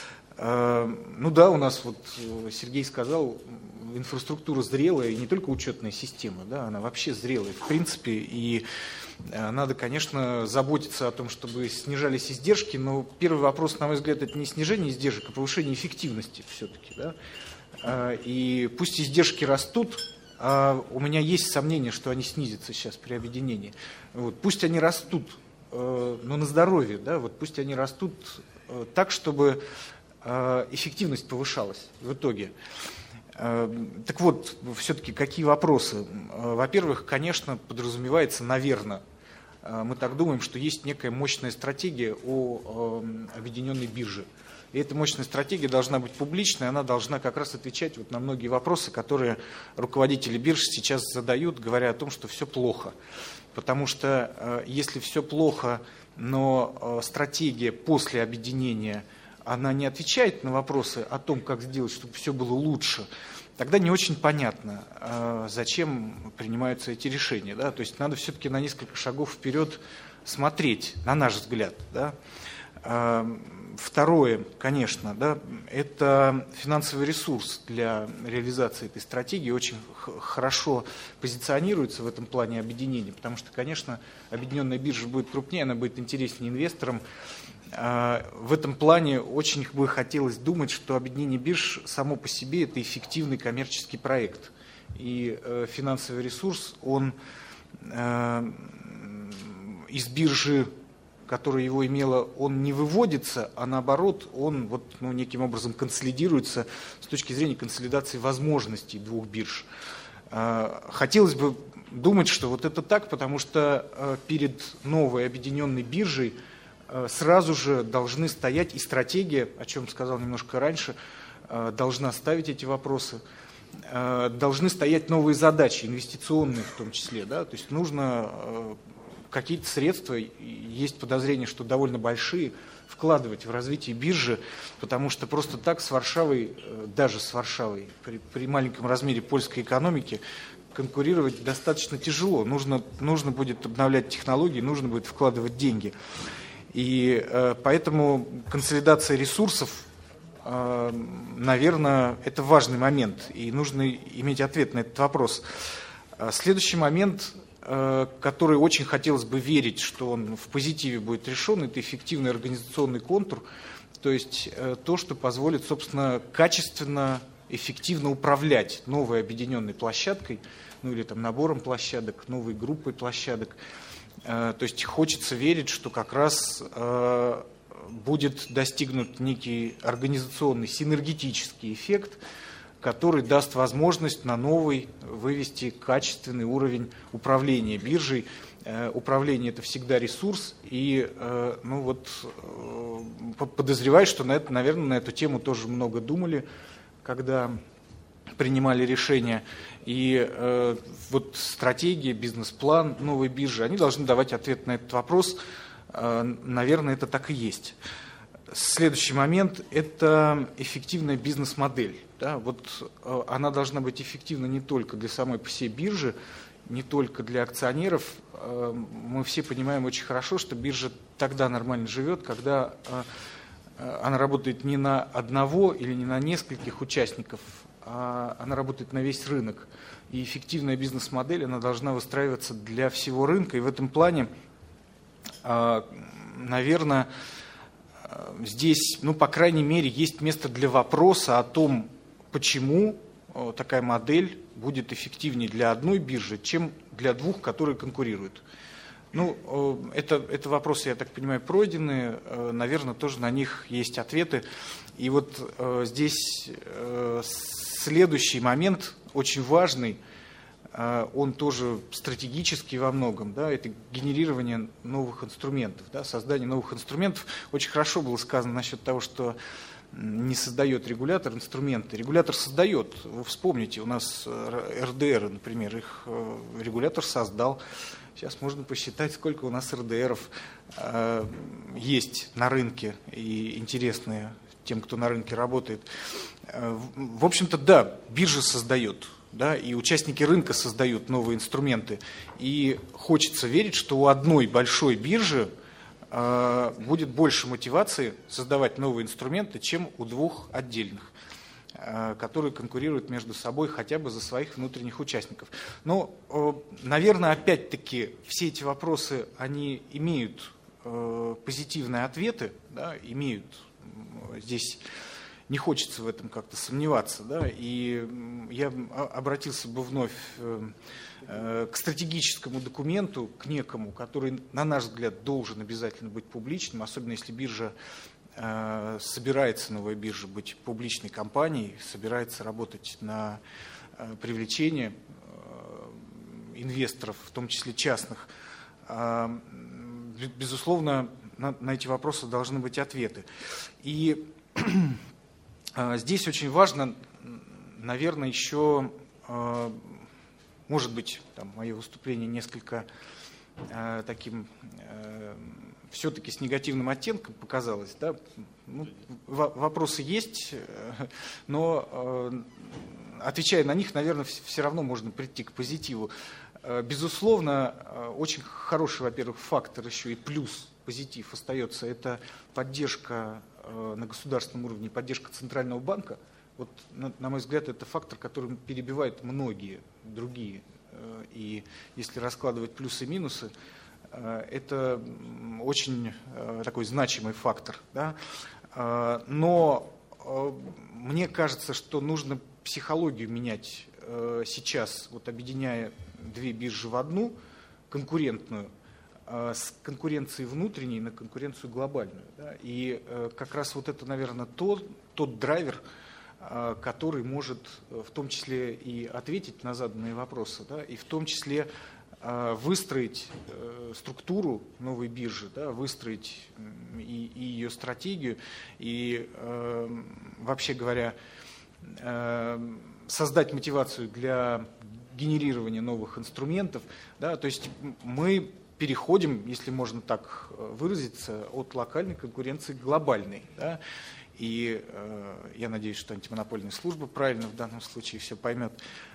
S7: у нас, Сергей сказал, инфраструктура зрелая, и не только учетная система, она вообще зрелая, в принципе, и надо, конечно, заботиться о том, чтобы снижались издержки, но первый вопрос, на мой взгляд, это не снижение издержек, а повышение эффективности все-таки, И пусть издержки растут, у меня есть сомнение, что они снизятся сейчас при объединении. Вот, пусть они растут, но на здоровье, да, вот пусть они растут так, чтобы эффективность повышалась в итоге. Так вот, все-таки какие вопросы? Во-первых, конечно, подразумевается, наверное, мы так думаем, что есть некая мощная стратегия о объединенной бирже. И эта мощная стратегия должна быть публичной, она должна как раз отвечать вот на многие вопросы, которые руководители бирж сейчас задают, говоря о том, что все плохо. Потому что если все плохо, но стратегия после объединения, она не отвечает на вопросы о том, как сделать, чтобы все было лучше, тогда не очень понятно, зачем принимаются эти решения. Да? То есть надо все-таки на несколько шагов вперед смотреть, на наш взгляд. Да? Второе, конечно, да, это финансовый ресурс для реализации этой стратегии очень хорошо позиционируется в этом плане объединения, потому что, конечно, объединенная биржа будет крупнее, она будет интереснее инвесторам. В этом плане очень бы хотелось думать, что объединение бирж само по себе это эффективный коммерческий проект. И финансовый ресурс, он из биржи, которая его имела, он не выводится, а наоборот, он вот, неким образом консолидируется с точки зрения консолидации возможностей двух бирж. Хотелось бы думать, что вот это так, потому что перед новой объединенной биржей сразу же должны стоять и стратегия, о чем сказал немножко раньше, должна ставить эти вопросы, должны стоять новые задачи, инвестиционные в том числе. Да? То есть нужно какие-то средства, есть подозрение, что довольно большие, вкладывать в развитие биржи, потому что просто так с Варшавой, даже с Варшавой, при маленьком размере польской экономики, конкурировать достаточно тяжело. Нужно будет обновлять технологии, нужно будет вкладывать деньги. И поэтому консолидация ресурсов, наверное, это важный момент, и нужно иметь ответ на этот вопрос. Следующий момент, который очень хотелось бы верить, что он в позитиве будет решен, это эффективный организационный контур, то есть то, что позволит, собственно, качественно, эффективно управлять новой объединенной площадкой, или там набором площадок, новой группой площадок. То есть хочется верить, что как раз будет достигнут некий организационный синергетический эффект, который даст возможность на новый вывести качественный уровень управления биржей. Управление – это всегда ресурс, и подозреваю, что наверное, на эту тему тоже много думали, когда принимали решения. И вот стратегия, бизнес-план новой биржи, они должны давать ответ на этот вопрос. Наверное, это так и есть. Следующий момент – это эффективная бизнес-модель. Да, вот она должна быть эффективна не только для самой по себе биржи, не только для акционеров. Мы все понимаем очень хорошо, что биржа тогда нормально живет, когда она работает не на одного или не на нескольких участников, а она работает на весь рынок. И эффективная бизнес-модель, она должна выстраиваться для всего рынка. И в этом плане, наверное, здесь, по крайней мере, есть место для вопроса о том, почему такая модель будет эффективнее для одной биржи, чем для двух, которые конкурируют. Это вопросы, я так понимаю, пройдены. Наверное, тоже на них есть ответы. И вот здесь следующий момент, очень важный, он тоже стратегический во многом, да, это генерирование новых инструментов, да, создание новых инструментов. Очень хорошо было сказано насчет того, что не создает регулятор инструменты. Регулятор создает. Вы вспомните, у нас РДР, например, их регулятор создал. Сейчас можно посчитать, сколько у нас РДРов есть на рынке и интересные тем, кто на рынке работает. В общем-то, да, биржа создает. Да, и участники рынка создают новые инструменты. И хочется верить, что у одной большой биржи будет больше мотивации создавать новые инструменты, чем у двух отдельных, которые конкурируют между собой хотя бы за своих внутренних участников. Но, наверное, опять-таки все эти вопросы, они имеют позитивные ответы, да, имеют здесь не хочется в этом как-то сомневаться. Да? И я обратился бы вновь к стратегическому документу, к некому, который, на наш взгляд, должен обязательно быть публичным, особенно если биржа собирается, новая биржа, быть публичной компанией, собирается работать на привлечение инвесторов, в том числе частных. Безусловно, на эти вопросы должны быть ответы. И здесь очень важно, наверное, еще, может быть, там, мое выступление несколько таким все-таки с негативным оттенком показалось. Да? Ну, вопросы есть, но отвечая на них, наверное, все равно можно прийти к позитиву. Безусловно, очень хороший, во-первых, фактор еще и плюс, позитив остается, это поддержка на государственном уровне, поддержка Центрального банка. Вот, на мой взгляд, это фактор, который перебивает многие другие. И если раскладывать плюсы и минусы, это очень такой значимый фактор. Да? Но мне кажется, что нужно психологию менять сейчас, вот объединяя две биржи в одну, конкурентную, с конкуренцией внутренней на конкуренцию глобальную. Да? И как раз вот это, наверное, тот драйвер, который может в том числе и ответить на заданные вопросы, да? И в том числе выстроить структуру новой биржи, да? Выстроить и ее стратегию, и, вообще говоря, создать мотивацию для генерирования новых инструментов. Да? То есть мы переходим, если можно так выразиться, от локальной конкуренции к глобальной. Да? И я надеюсь, что антимонопольная служба правильно в данном случае все поймет.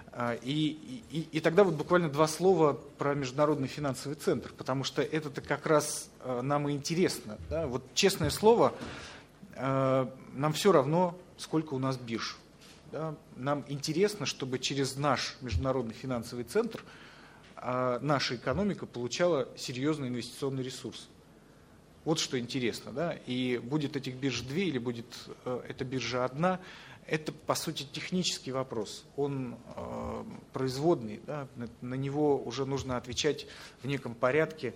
S7: И тогда вот буквально два слова про Международный финансовый центр, потому что это-то как раз нам и интересно. Да? Вот честное слово, нам все равно, сколько у нас бирж. Да? Нам интересно, чтобы через наш Международный финансовый центр наша экономика получала серьезный инвестиционный ресурс. Вот что интересно. Да? И будет этих бирж две или будет эта биржа одна, это, по сути, технический вопрос. Он производный. Да? На него уже нужно отвечать в неком порядке,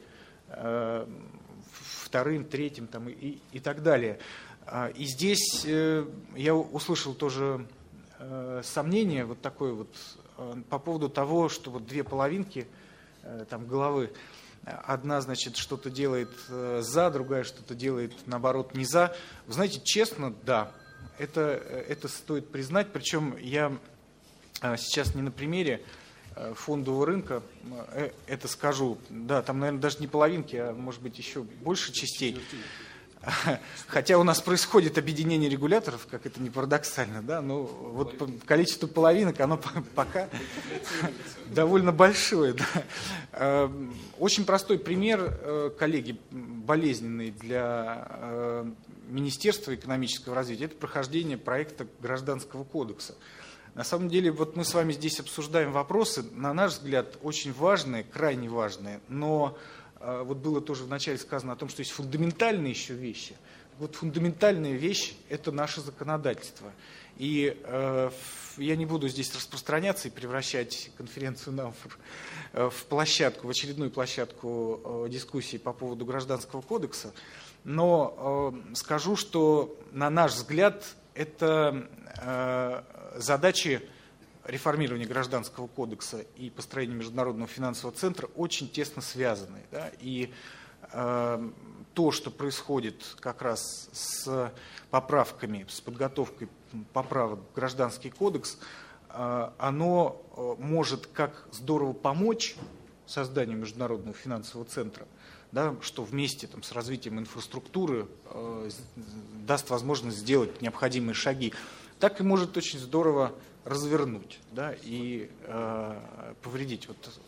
S7: вторым, третьим там, и так далее. И здесь я услышал тоже сомнение вот такое вот по поводу того, что вот две половинки там, головы, одна, значит, что-то делает за, другая что-то делает, наоборот, не за. Вы знаете, честно, да, это стоит признать, причем я сейчас не на примере фондового рынка это скажу, да, там, наверное, даже не половинки, а может быть еще больше частей. Хотя у нас происходит объединение регуляторов, как это ни парадоксально, да, но вот количество половинок, оно пока довольно большое. Да. Очень простой пример, коллеги, болезненный для Министерства экономического развития, это прохождение проекта Гражданского кодекса. На самом деле, вот мы с вами здесь обсуждаем вопросы, на наш взгляд, очень важные, крайне важные, но вот было тоже вначале сказано о том, что есть фундаментальные еще вещи. Вот фундаментальная вещь – это наше законодательство. И я не буду здесь распространяться и превращать конференцию НАМФОР в площадку, в очередную площадку дискуссий по поводу Гражданского кодекса, но скажу, что, на наш взгляд, это задачи реформирования Гражданского кодекса и построения Международного финансового центра очень тесно связаны. Да? И то, что происходит как раз с поправками, с подготовкой поправок в Гражданский кодекс, оно может как здорово помочь созданию Международного финансового центра, да, что вместе там, с развитием инфраструктуры даст возможность сделать необходимые шаги, так и может очень здорово развернуть, да, и повредить,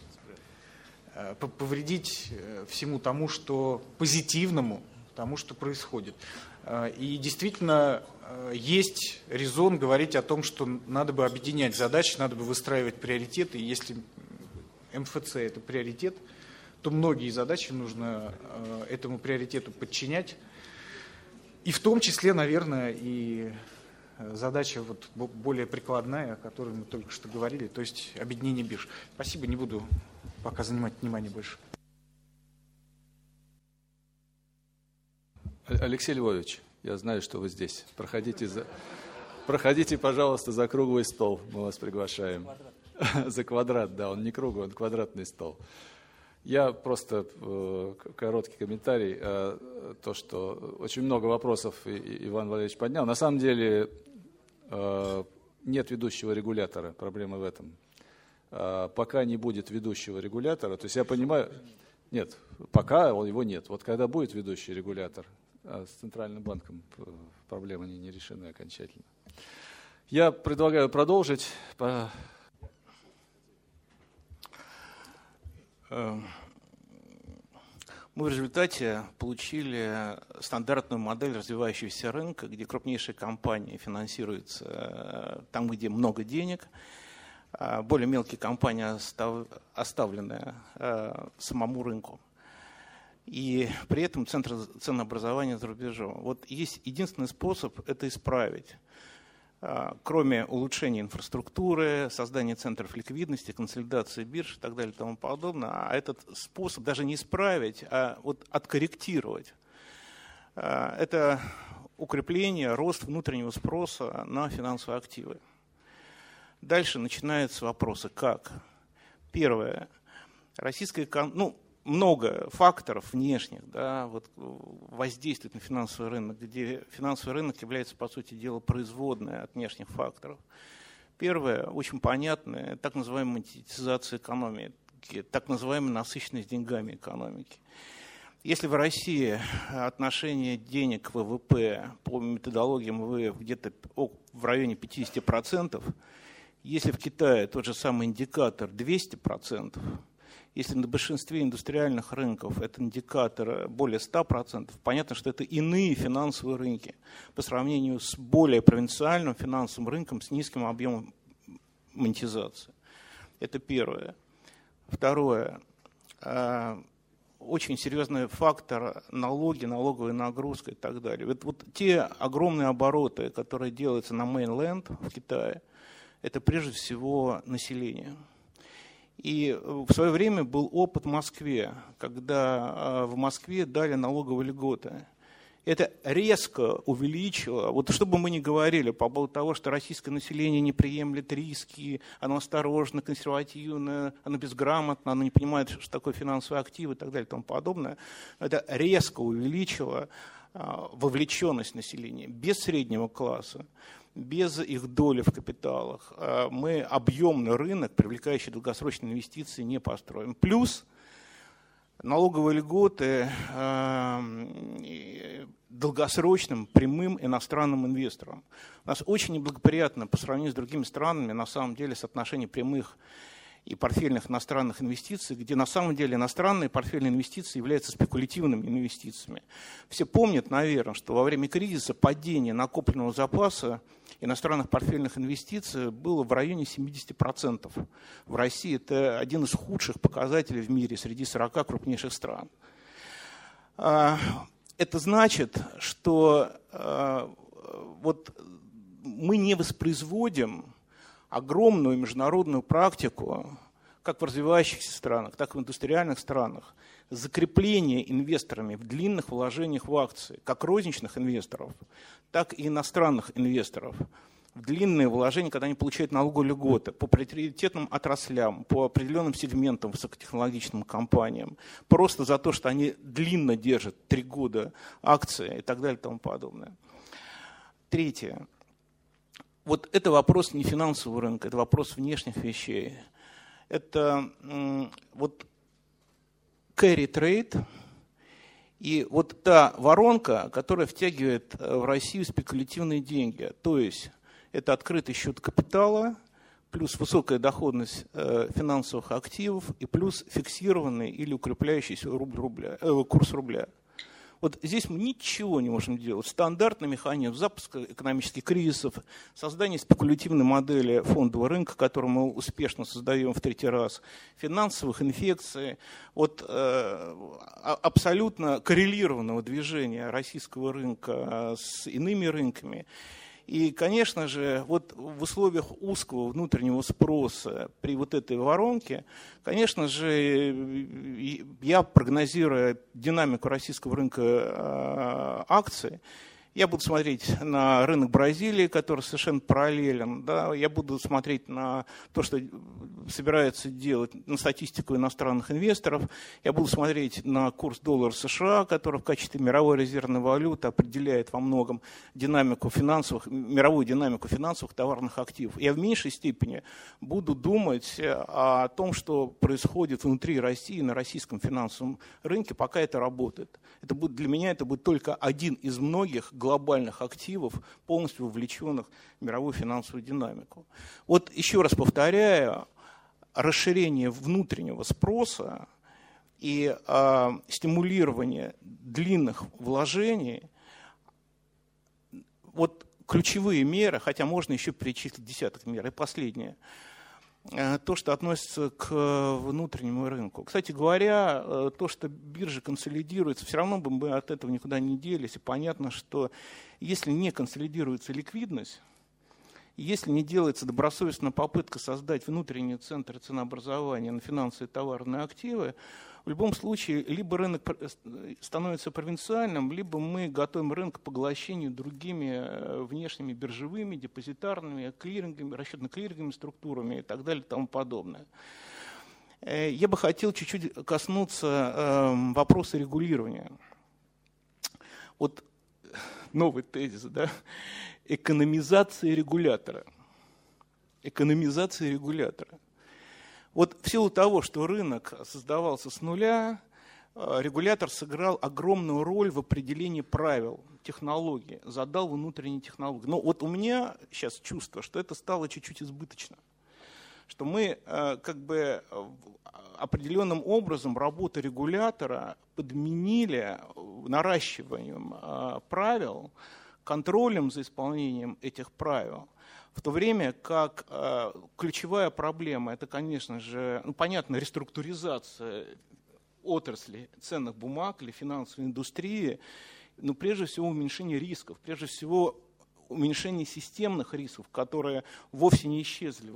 S7: повредить всему тому, что позитивному, тому, что происходит. И действительно есть резон говорить о том, что надо бы объединять задачи, надо бы выстраивать приоритеты. И если МФЦ – это приоритет, то многие задачи нужно этому приоритету подчинять. И в том числе, наверное, и задача вот более прикладная, о которой мы только что говорили, то есть объединение бирж. Спасибо, не буду пока занимать внимание больше.
S2: Алексей Львович, я знаю, что вы здесь. Проходите, пожалуйста, за круглый стол. Мы вас приглашаем. За квадрат, да, он не круглый, он квадратный стол. Я просто короткий комментарий. То, что очень много вопросов Иван Валерьевич поднял. На самом деле нет ведущего регулятора. Проблема в этом. Пока не будет ведущего регулятора, то есть я понимаю... Нет, пока его нет. Вот когда будет ведущий регулятор, с Центральным банком проблемы не решены окончательно. Я предлагаю продолжить.
S8: Мы в результате получили стандартную модель развивающегося рынка, где крупнейшие компании финансируются там, где много денег, более мелкие компании оставлены самому рынку. И при этом центр ценообразования за рубежом. Вот есть единственный способ это исправить. Кроме улучшения инфраструктуры, создания центров ликвидности, консолидации бирж и так далее и тому подобное, а этот способ даже не исправить, а вот откорректировать. Это укрепление, рост внутреннего спроса на финансовые активы. Дальше начинаются вопросы, как? Первое. Российская экономика, много факторов внешних, да, вот, воздействует на финансовый рынок, где финансовый рынок является, по сути дела, производной от внешних факторов. Первое, очень понятное, так называемая монетизация экономики, так называемая насыщенность деньгами экономики. Если в России отношение денег к ВВП по методологиям МВФ где-то в районе 50%, если в Китае тот же самый индикатор 200%, если на большинстве индустриальных рынков этот индикатор более 100%, понятно, что это иные финансовые рынки по сравнению с более провинциальным финансовым рынком с низким объемом монетизации. Это первое. Второе. Очень серьезный фактор налоги, налоговая нагрузка и так далее. Вот те огромные обороты, которые делаются на мейнленд в Китае, это прежде всего население. И в свое время был опыт в Москве, когда в Москве дали налоговые льготы. Это резко увеличило, вот что бы мы ни говорили по поводу того, что российское население не приемлет риски, оно осторожно, консервативно, оно безграмотно, оно не понимает, что такое финансовые активы и так далее и тому подобное, это резко увеличило вовлеченность населения без среднего класса, без их доли в капиталах. Мы объемный рынок, привлекающий долгосрочные инвестиции, не построим. Плюс налоговые льготы долгосрочным прямым иностранным инвесторам. У нас очень неблагоприятно по сравнению с другими странами на самом деле соотношение прямых и портфельных иностранных инвестиций, где на самом деле иностранные портфельные инвестиции являются спекулятивными инвестициями. Все помнят, наверное, что во время кризиса падение накопленного запаса иностранных портфельных инвестиций было в районе 70%. В России это один из худших показателей в мире среди 40 крупнейших стран. Это значит, что вот мы не воспроизводим огромную международную практику, как в развивающихся странах, так и в индустриальных странах, закрепление инвесторами в длинных вложениях в акции, как розничных инвесторов, так и иностранных инвесторов, в длинные вложения, когда они получают налоговые льготы по приоритетным отраслям, по определенным сегментам, высокотехнологичным компаниям, просто за то, что они длинно держат 3 года акции и так далее и тому подобное. Третье. Вот это вопрос не финансового рынка, это вопрос внешних вещей. Это вот carry trade и вот та воронка, которая втягивает в Россию спекулятивные деньги. То есть это открытый счет капитала, плюс высокая доходность финансовых активов и плюс фиксированный или укрепляющийся курс рубля. Вот здесь мы ничего не можем делать. Стандартный механизм запуска экономических кризисов, создание спекулятивной модели фондового рынка, которую мы успешно создаем в 3-й раз, финансовых инфекций, вот, абсолютно коррелированного движения российского рынка с иными рынками. И, конечно же, вот в условиях узкого внутреннего спроса при вот этой воронке, конечно же, я, прогнозируя динамику российского рынка акций, я буду смотреть на рынок Бразилии, который совершенно параллелен. Да? Я буду смотреть на то, что собирается делать, на статистику иностранных инвесторов. Я буду смотреть на курс доллара США, который в качестве мировой резервной валюты определяет во многом мировую динамику финансовых товарных активов. Я в меньшей степени буду думать о том, что происходит внутри России, на российском финансовом рынке, пока это работает. Для меня это будет только один из многих глобальных активов, полностью вовлеченных в мировую финансовую динамику. Вот еще раз повторяю, расширение внутреннего спроса и стимулирование длинных вложений, вот ключевые меры, хотя можно еще перечислить десяток мер, и последнее, то, что относится к внутреннему рынку. Кстати говоря, то, что биржи консолидируются, все равно бы мы от этого никуда не делись. И понятно, что если не консолидируется ликвидность, если не делается добросовестная попытка создать внутренние центры ценообразования на финансовые и товарные активы, в любом случае либо рынок становится провинциальным, либо мы готовим рынок к поглощению другими внешними биржевыми, депозитарными, клирингами, расчетно-клиринговыми структурами и так далее и тому подобное. Я бы хотел чуть-чуть коснуться вопроса регулирования. Вот новый тезис, да? Экономизация регулятора. Экономизация регулятора. Вот в силу того, что рынок создавался с нуля, регулятор сыграл огромную роль в определении правил, технологий, задал внутренние технологии. Но вот у меня сейчас чувство, что это стало чуть-чуть избыточно. Что мы как бы определенным образом работу регулятора подменили наращиванием правил, контролем за исполнением этих правил. В то время как ключевая проблема, это, конечно же, понятно, реструктуризация отрасли ценных бумаг или финансовой индустрии, но прежде всего уменьшение рисков, прежде всего уменьшение системных рисков, которые вовсе не исчезли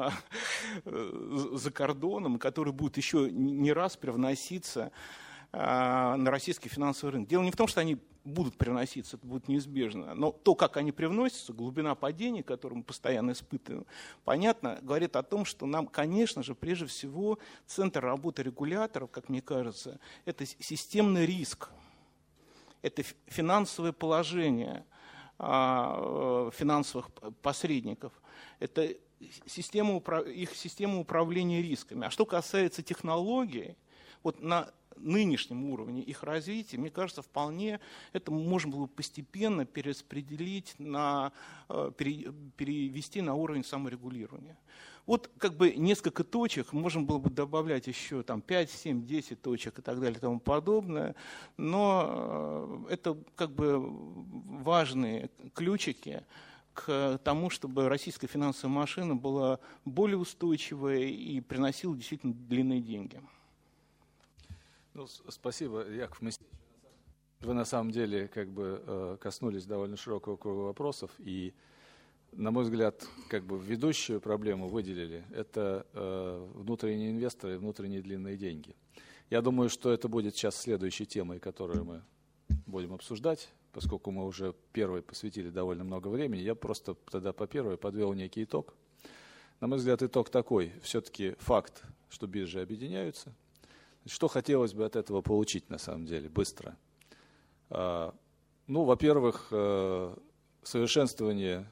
S8: за кордоном, и которые будут еще не раз привноситься на российский финансовый рынок. Дело не в том, что они будут привноситься, это будет неизбежно, но то, как они привносятся, глубина падения, которую мы постоянно испытываем, понятно, говорит о том, что нам, конечно же, прежде всего, центр работы регуляторов, как мне кажется, это системный риск, это финансовое положение финансовых посредников, это их система управления рисками. А что касается технологий, вот на нынешнем уровне их развития, мне кажется, вполне это можно было постепенно перераспределить, перевести на уровень саморегулирования. Вот как бы несколько точек, можно было бы добавлять еще там 5, 7, 10 точек и так далее и тому подобное, но это как бы важные ключики к тому, чтобы российская финансовая машина была более устойчивой и приносила действительно длинные деньги.
S2: Ну, спасибо, Яков Моисеевич. Вы на самом деле как бы коснулись довольно широкого круга вопросов и, на мой взгляд, как бы ведущую проблему выделили. Это внутренние инвесторы и внутренние длинные деньги. Я думаю, что это будет сейчас следующей темой, которую мы будем обсуждать, поскольку мы уже первой посвятили довольно много времени. Я просто тогда по первой подвел некий итог. На мой взгляд, итог такой. Все-таки факт, что биржи объединяются. Что хотелось бы от этого получить, на самом деле, быстро? Ну, во-первых, совершенствование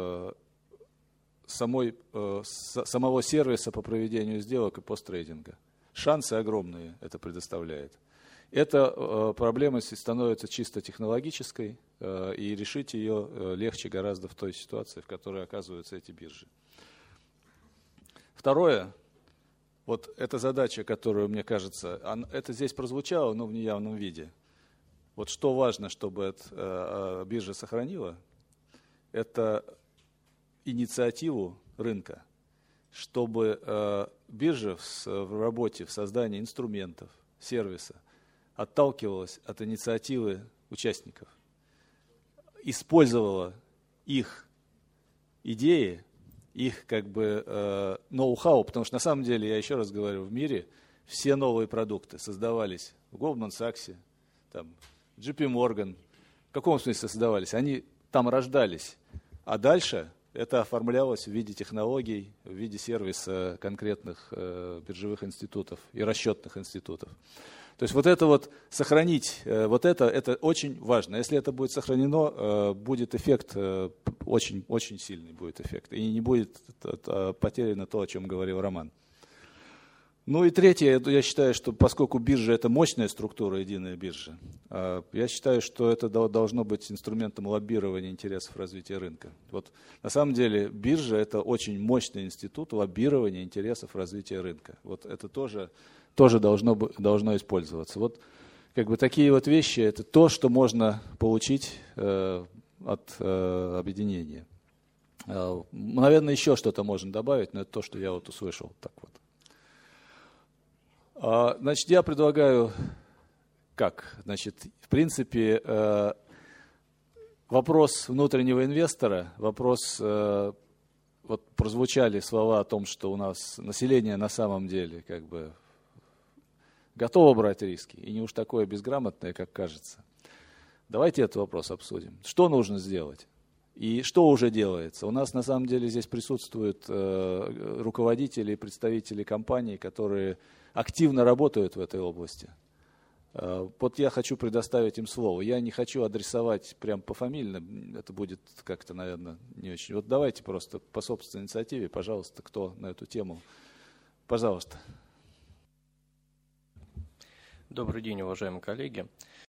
S2: самого сервиса по проведению сделок и посттрейдинга. Шансы огромные это предоставляет. Эта проблема становится чисто технологической, и решить ее легче гораздо в той ситуации, в которой оказываются эти биржи. Второе. Вот эта задача, которую, мне кажется, это здесь прозвучало, но в неявном виде. Вот что важно, чтобы биржа сохранила, это инициативу рынка, чтобы биржа в работе, в создании инструментов, сервиса отталкивалась от инициативы участников, использовала их идеи, их как бы ноу-хау, потому что на самом деле, я еще раз говорю, в мире все новые продукты создавались в Goldman Sachs, там, JP Morgan. В каком смысле создавались? Они там рождались, а дальше это оформлялось в виде технологий, в виде сервиса конкретных биржевых институтов и расчетных институтов. То есть вот это вот сохранить, вот это очень важно. Если это будет сохранено, будет эффект, очень, очень сильный будет эффект. И не будет потеряно то, о чем говорил Роман. Ну и третье, я считаю, что поскольку биржа – это мощная структура, единая биржа, я считаю, что это должно быть инструментом лоббирования интересов развития рынка. Вот на самом деле биржа – это очень мощный институт лоббирования интересов развития рынка. Вот это тоже должно использоваться. Вот как бы такие вот вещи – это то, что можно получить от объединения. Наверное, еще что-то можно добавить, но это то, что я вот услышал. Так вот. Значит, я предлагаю, Значит, в принципе, вопрос внутреннего инвестора, вот прозвучали слова о том, что у нас население на самом деле как бы готово брать риски, и не уж такое безграмотное, как кажется. Давайте этот вопрос обсудим. Что нужно сделать? И что уже делается? У нас на самом деле здесь присутствуют руководители и представители компаний, которые активно работают в этой области. Вот я хочу предоставить им слово. Я не хочу адресовать прям пофамильно, это будет как-то, наверное, не очень. Вот давайте просто по собственной инициативе, пожалуйста, кто на эту тему. Пожалуйста.
S9: Добрый день, уважаемые коллеги.